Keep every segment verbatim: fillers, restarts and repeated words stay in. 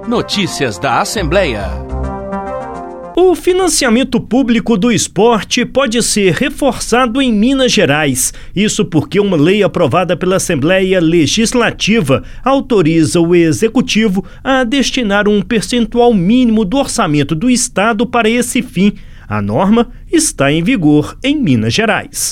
Notícias da Assembleia. O financiamento público do esporte pode ser reforçado em Minas Gerais. Isso porque uma lei aprovada pela Assembleia Legislativa autoriza o Executivo a destinar um percentual mínimo do orçamento do Estado para esse fim. A norma está em vigor em Minas Gerais.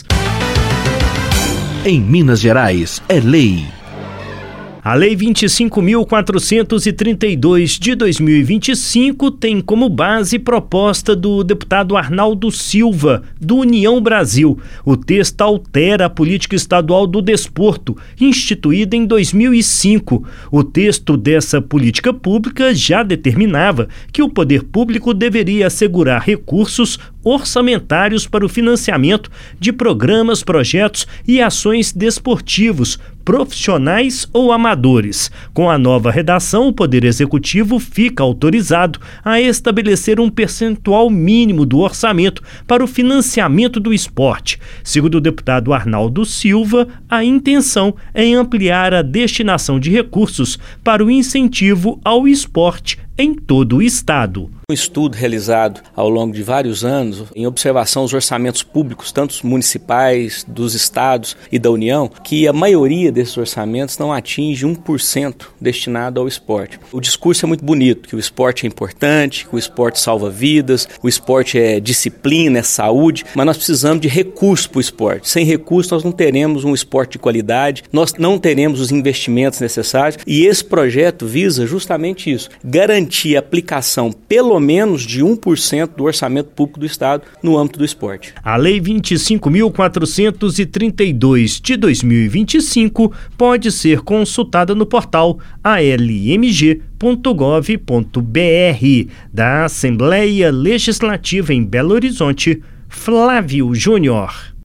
Em Minas Gerais, é lei. A Lei vinte e cinco mil quatrocentos e trinta e dois de dois mil e vinte e cinco tem como base proposta do deputado Arnaldo Silva, do União Brasil. O texto altera a política estadual do desporto, instituída em dois mil e cinco. O texto dessa política pública já determinava que o poder público deveria assegurar recursos orçamentários para o financiamento de programas, projetos e ações desportivos, profissionais ou amadores. Com a nova redação, o Poder Executivo fica autorizado a estabelecer um percentual mínimo do orçamento para o financiamento do esporte. Segundo o deputado Arnaldo Silva, a intenção é ampliar a destinação de recursos para o incentivo ao esporte em todo o estado. Um estudo realizado ao longo de vários anos, em observação aos orçamentos públicos, tanto os municipais, dos estados e da União, que a maioria desses orçamentos não atinge um por cento destinado ao esporte. O discurso é muito bonito, que o esporte é importante, que o esporte salva vidas, o esporte é disciplina, é saúde, mas nós precisamos de recursos para o esporte. Sem recursos nós não teremos um esporte de qualidade, nós não teremos os investimentos necessários e esse projeto visa justamente isso, garantir a aplicação pelo menos de um por cento do orçamento público do Estado no âmbito do esporte. A Lei vinte e cinco mil quatrocentos e trinta e dois de dois mil e vinte e cinco pode ser consultada no portal a l m g ponto gov ponto b r. Da Assembleia Legislativa em Belo Horizonte, Flávio Júnior.